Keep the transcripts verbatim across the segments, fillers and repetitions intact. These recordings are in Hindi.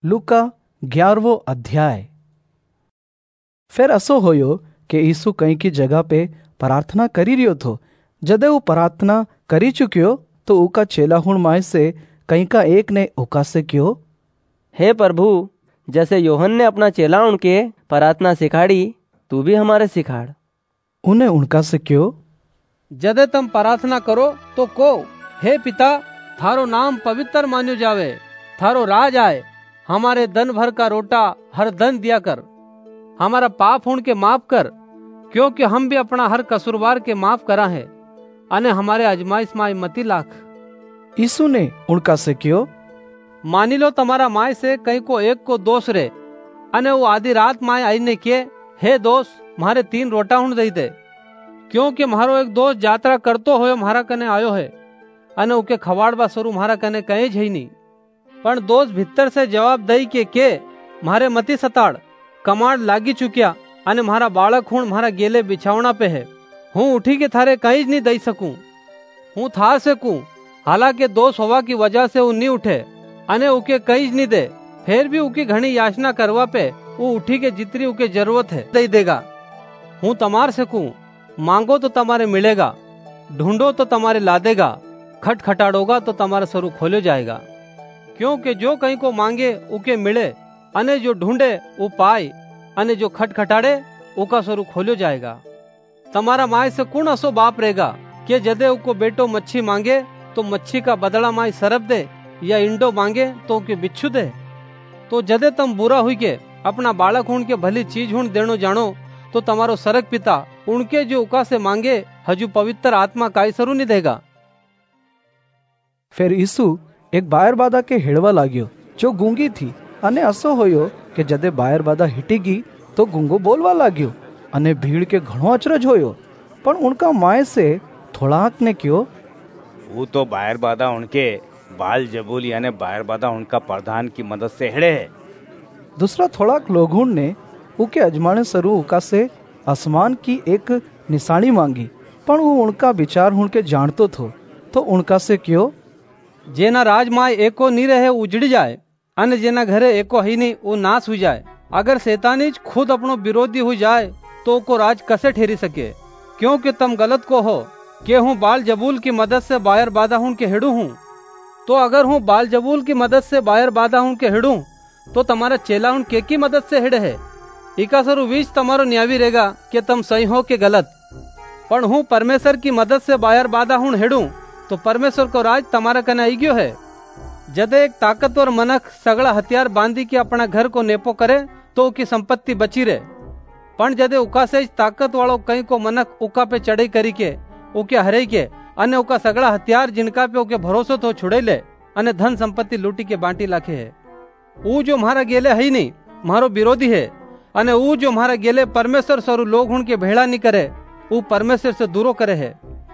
लूका ग्यारहवो अध्याय। फिर असो होयो कि यीशु कहीं की जगह पे प्रार्थना करी रियो थो। जदे वो प्रार्थना करी चुकियो तो ऊका चेला हुण माय से कहीं का एक ने ऊका से क्यो, हे प्रभु, जैसे योहन ने अपना चेला उनके प्रार्थना सिखाड़ी, तू भी हमारे सिखाड़। उन्हें उनका से क्यो, जदे तुम प्रार्थना करो तो को, हे पिता, थारो नाम पवित्र मान्यो जावे, थारो राज आए, हमारे दिन भर का रोटा हर दिन दिया कर, हमारा पाप उनके माफ कर, क्योंकि हम भी अपना हर कसूरवार के माफ करा है, अने हमारे आजमाइश माय मती लाख। यीशु ने उनका से क्यो, मानी लो तुम्हारा माय से कहीं को एक को दोष रे, अने वो आधी रात माय आई ने किए, हे दोस्त, मारे तीन रोटा हुण दई दे, क्योंकि मारो एक दोस्त यात्रा करतो होयो मारा कने आयो है, अने उके खवाड़बा स्वरू मारा कने कहीं જ नहीं। पण दोस्त भीतर से जवाब दई के के मारे मती सताड़, कमाड़ लागी चुक्या, अने मारा बालक हुण मारा गेले बिछावना पे है, हूँ उठी के थारे कहीं ज नहीं दई सकूं, हूँ था सकूं, हालांकि दोष होवा की वजह से वो नहीं उठे, अने उके कहीं ज नहीं दे, फिर भी उकी घनी याचना करवा पे वो उठी के जितनी उके जरूरत है दई देगा। हूँ तमार सकूं, मांगो तो तुम्हारे मिलेगा, ढूंढो तो तुम्हारे ला देगा, खटखटाड़ोगा तो तुम्हारा स्वरू खोलो जाएगा। क्योंकि जो कहीं को मांगे उके मिले, अने जो ढूंढे वो पाए, अने जो खटखटाड़े उका स्वरू खोलो जाएगा। तुम्हारा माय से कौन असो बाप रहेगा कि जदे उको बेटो मच्छी मांगे तो मच्छी का बदला माय सरप दे, या इंडो मांगे तो उके बिच्छू दे। तो जदे तुम बुरा हुई के अपना बालक हुण के भली चीज हुण देनो जानो, तो तुम्हारो सरक पिता उनके जो उका से मांगे हजू पवित्र आत्मा काई सरू नहीं देगा। फिर यीशु एक बायर बादा के हेड़वा लाग्यो जो गूंगी थी, अने असो होयो कि जदे बायर बादा हिटीगी तो गूंगो बोलवा लाग्यो, अने भीड़ के घणो अचरज होयो। पण उनका माय से थोड़ाक ने क्यो, वो तो बायर बादा उनके बाल जबूल यानी बायर बादा उनका प्रधान की मदद से हेड़े है। दूसरा थोड़ाक लोगों ने उके अजमाने सरू उका से आसमान की एक निशानी मांगी, पण वो उनका विचार उनके जानतो थो, तो उनका से क्यो, जेना राजमाय एको नी रहे उजड़ी जाए, अने जेना घरे एको ही नहीं वो नाश हो जाए। अगर शैतानी खुद अपनो विरोधी हो जाए तो को राज कसे ठहरी सके। क्योंकि तुम गलत को हो कि हूँ बाल जबूल की मदद से बायर बादा हूँ के हिड़ू हूँ, तो अगर हूँ बाल जबूल की मदद से बायर बादा हूँ के हिड़ू, तो तुम्हारा चेला हूँ के की मदद से हिड़े है। इका सरू बीच तुम्हारो न्यावी रहेगा कि तुम सही हो के गलत। पण हूँ परमेश्वर की मदद से बायर बादा हूँ हिड़ू, तो परमेश्वर को राज तुम्हारा कने आई गयो है। जदे एक ताकतवर मनक सगड़ा हथियार बांधी के अपना घर को नेपो करे तो उकी संपत्ति बची रहे। पण जदे उका से ताकत वालों कहीं को मनक उका पे चढ़ाई करी के उके हरे के, अने उका सगड़ा हथियार जिनका पे उके भरोसो तो छुड़े ले, अने धन संपत्ति लूटी के बांटी लाखे है। ऊ जो मारा गेले है नहीं, मारो विरोधी है, अने ऊ जो मारा गेले परमेश्वर स्वरू लोग हुण के भेड़ा नहीं करे, ऊ परमेश्वर से दूरो करे है।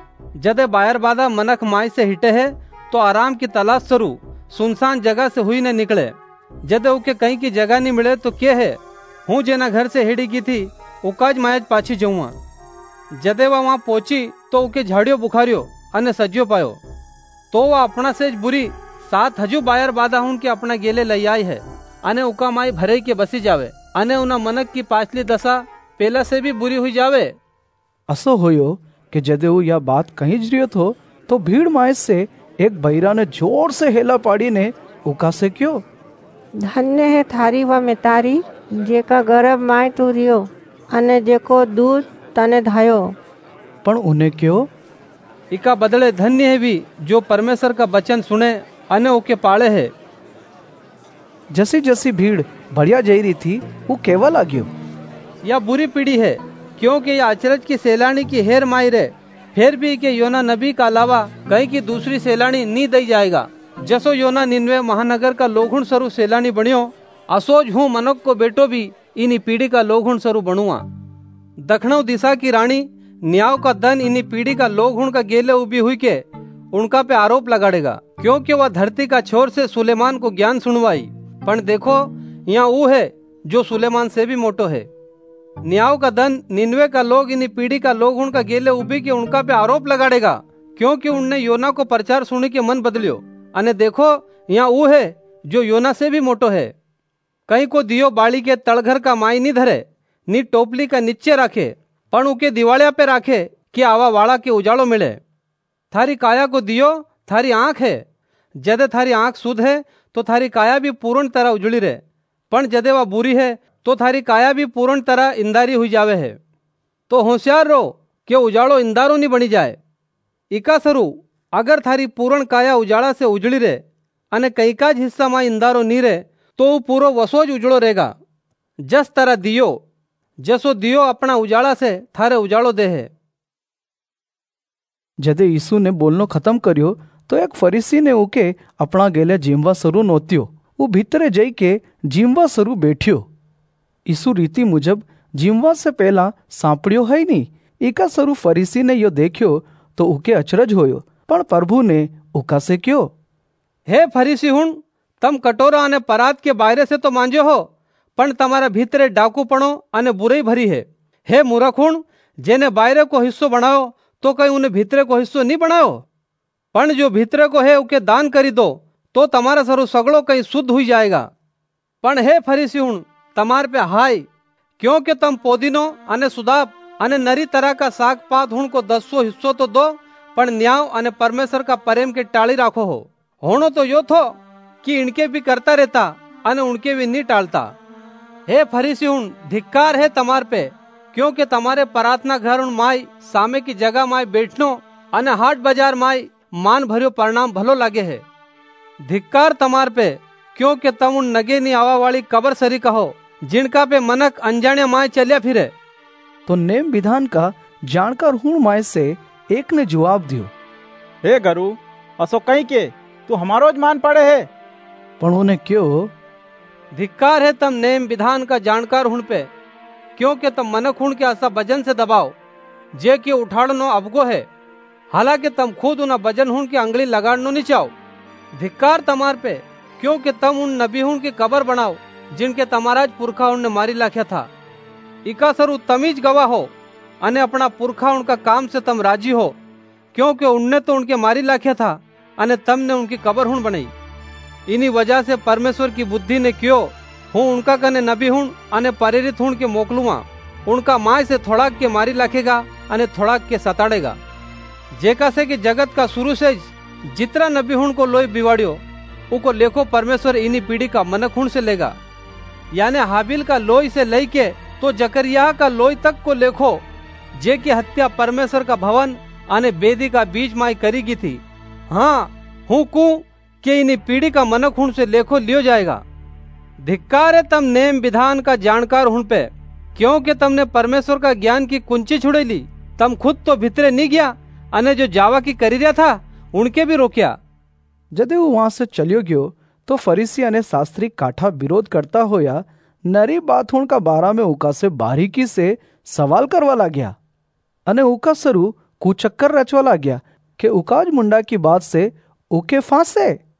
जदे बायर बादा मनक माय से हिटे है तो आराम की तलाश स्वरू सुनसान जगह से हुई ने निकले। जदे उके कहीं की जगह नहीं मिले तो के है, हूँ जेना घर से हिड़ी की थी उकाज मायज पाछी जाऊँ। जदे वह वहां पहुंची तो उके झाड़ियो बुखारियो अने सज्यो पायो, तो वह अपना से बुरी सात हजू बायर बादा हूँ के अपना गेले लई आई है, अने उका माई भरे के बसी जावे, अने उना मनक की पाछली दशा पेला से भी बुरी हुई जावे। असो होयो कि जदे वो यह बात कहीं जरियो थो, तो भीड़ माय से एक बहिरा ने जोर से हेला पाड़ी ने उका से क्यो, धन्य है थारी व मेतारी जेका गर्भ माय तू रियो, अने जेको दूध तने धायो। पण उन्हें क्यो, इका बदले धन्य है भी जो परमेश्वर का वचन सुने अने ओके पाले है। जैसी जैसी भीड़ बढ़िया जा रही थी वो केवा लाग्यो, यह बुरी पीढ़ी है, क्योंकि यह अचरज की सैलानी की हेर माई रे, फिर भी के योना नबी का अलावा कहीं की दूसरी सैलानी नहीं दई जाएगा। जसो योना निन्वे महानगर का लोगुण स्वरू सैलानी बनियो, असोज हूँ मनक को बेटो भी इन्हीं पीढ़ी का लोगुण स्वरू बनूंगा। दक्षिण दिशा की रानी न्याव का दन इन्हीं पीढ़ी का लोगुण का गेले उभी हुई के उनका पे आरोप लगाड़ेगा, क्योंकि वह धरती का छोर से सुलेमान को ज्ञान सुनवाई। पण देखो यहाँ वो है जो सुलेमान से भी मोटो है। न्याव का दन निन्वे का लोग इन्हीं पीढ़ी का लोग उनका गेले उभी के उनका पे आरोप लगाड़ेगा, क्योंकि उनने योना को प्रचार सुनी के मन बदलियो। अने देखो यहाँ वो है जो योना से भी मोटो है। कहीं को दियो बाड़ी के तड़घर का माई नहीं धरे, नी टोपली का नीचे रखे, पण उके दिवालिया पे राखे कि आवा वाला के उजाड़ो मिले। थारी काया को दियो थारी आंख है, जदे थारी आंख शुद्ध है तो थारी काया भी पूर्ण तरह उजड़ी रहे, पण जदे वह बुरी है तो थारी काया भी पूर्ण तरह इंदारी हुई जावे है। तो होशियार रहो कि उजाड़ो इंदारो नहीं बनी जाए। इका सरू अगर थारी पूर्ण काया उजाड़ा से उजड़ी रहे अने कई काज हिस्सा में इंदारो नहीं रहे तो वो पूरो वसोज उजड़ो रहेगा। जस तरह दियो, जसो दियो अपना उजाड़ा से थारे उजाड़ो दे है। जदे यीशु ने बोलनो खत्म कर्यो तो एक फरीसी ने उके अपना गेले जीमवा सरू नोत्यो। वो भीतरे जई के जीमवा सरू बैठ्यो। यीशु रीति मुजब जीमवा से पहला सांपड़ियो है नहीं। इका सरू फरीसी ने यो देखियो तो उके अचरज होयो, पण प्रभु ने उका से क्यों, हे फरीसी हुण, तम कटोरा अने परात के बाहरे से तो मांजो हो, पण तमारा भीतरे डाकूपणो अने बुराई भरी है। हे मूर्ख हुण, जेने बाहरे को हिस्सो बनायो तो कहीं उन्हें भीतरे को हिस्सो नहीं बनायो, पण जो भीतरे को है उके दान करी दो तो तमारा सरू सगड़ो कहीं शुद्ध हुई जाएगा। पण हे फरीसी हुण, तमार पे हाय, क्योंकि तम पोदीनो अने सुदाप अने नरी तरह का साग पात हुण को दसो हिस्सो तो दो, पण न्याय अने परमेश्वर का प्रेम के टाली राखो हो। होनो तो यो थो कि इनके भी करता रहता अने उनके भी नहीं टालता। हे फरीसी हुण, धिक्कार है तमार पे, क्योंकि तमारे प्रार्थना घर उन माई सामे की जगह माई बैठनो अने हाट बाजार माई मान भरियो परिणाम भलो लागे है। धिक्कार तमार पे, क्योंकि तम उन नगे नी आवा वाली कबर सरी कहो, जिनका पे मनक अनजाने माए चलिया फिरे। तो नेम विधान का जानकार हूं माए से एक ने जवाब दियो, हे गुरु, असो कहीं के तू हमारो ज मान पड़े है। पण उन्हें क्यों, धिक्कार है तम नेम विधान का जानकार हुण पे, क्योंकि तम मनक हुण के ऐसा वजन से दबाओ जे कि उठाड़नो अबगो है, हालांकि तम खुद उन वजन हुण की अंगली लगाड़नो नहीं चाहो। धिक्कार तमार पे, क्योंकि तम उन नबी हुण की कबर बनाओ जिनके तमारा पुरखा उन ने मारी लाख्या था। इका सरू तमीज गवाह हो अने अपना पुरखा उनका काम से तम राजी हो, क्योंकि उनने तो उनके मारी लाख्या था अने तमने उनकी कबर हुण बनाई। इन्हीं वजह से परमेश्वर की बुद्धि ने क्यों हूँ उनका कने नबी हुण अने प्रेरित हुण के मोकलूआ, उनका माय से थोड़ाक के मारी लाखेगा अने थोड़ाक के सताड़ेगा। जेका से कि जगत का शुरू से जितना नबी हुण को लोई बिवाड़ियो उको लेखो परमेश्वर इन्हीं पीढ़ी का मनक हुण से लेगा। यानी हाबिल का लोई से लेके तो जकरिया का लोई तक को लेखो, जे की हत्या परमेश्वर का भवन अने बेदी का बीज माई करीगी थी। हाँ हूँ कू कि इन्हीं पीढ़ी का मनक हुण से लेखो लियो जाएगा। धिक्कार है तम नेम विधान का जानकार हुण पे, क्योंकि तमने परमेश्वर का ज्ञान की कुंची छुड़े ली। तम खुद तो भीतरे नहीं गया अने जो जावा की करी रहा था उनके भी रोक्या। जदे वो वहां से चलियो गयो तो फरीसी अने शास्त्री काठा विरोध करता होया नरी बात हुण का बारा में उका से बारीकी से सवाल करवा लाग्या अने उका सरू कुचक्कर रचवा लाग्या कि उकाज मुंडा की बात से उके फांसे।